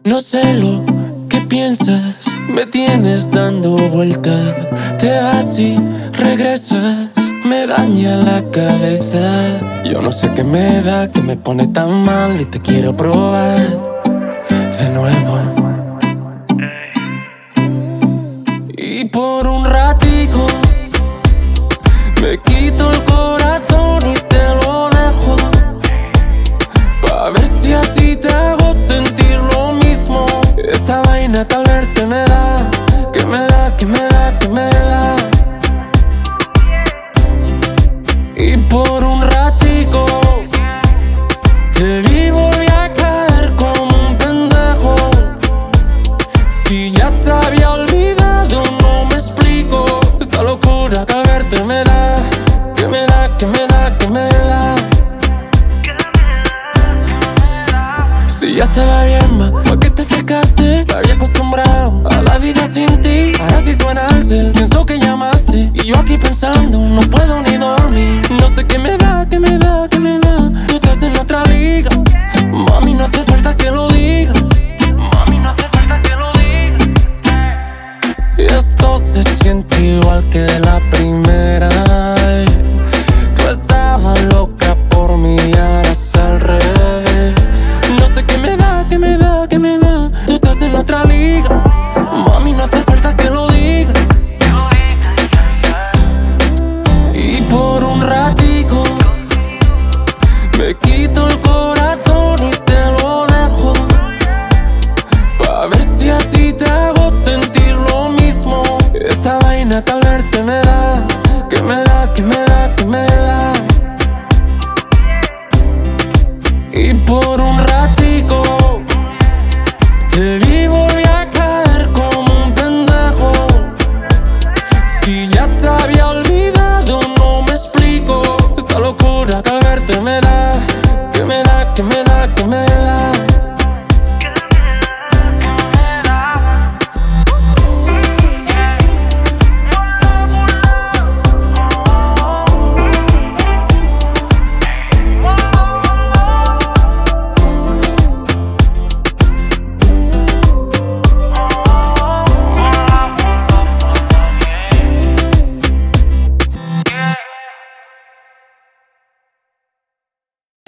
No sé lo que piensas, me tienes dando vuelta. Te vas y regresas, me daña la cabeza. Yo no sé qué me da, que me pone tan mal y te quiero probar de nuevo. Y por un ratico me quito el corazón y te lo dejo, pa' ver si así te hago sentir lo mismo. Esta vaina que al verte me da, que me da, que me da, que me da. Y por un ratico te vi, volví a caer como un pendejo. Si ya te había olvidado, no me explico. Esta locura que al verte me da, que me da, que me da, que me da. Si ya estaba bien, ma, ¿por qué te acercaste? Me había acostumbrado a la vida sin ti. Ahora sí suena el cel, pienso que llamaste y yo aquí pensando, no puedo ni dormir. No sé qué me da, qué me da, qué me da. Tú estás en otra liga, mami, no hace falta que lo diga. Mami, no hace falta que lo diga. Y esto se siente igual que la primera. Tú estabas loca por mí, ahora es al revés. No sé qué me da, qué me da, qué me da. Tú estás en otra liga, mami, no hace falta que lo diga. Y por un ratico me quito el corazón y te lo dejo, pa' ver si así te hago sentir lo mismo. Esta vaina que al verte me da, que me da, que me da, que me da. Y por un ratico te vi, volví a caer como un pendejo. Si ya te había olvidado, no me explico. Esta locura que al verte me da, que me da, que me da, que me da.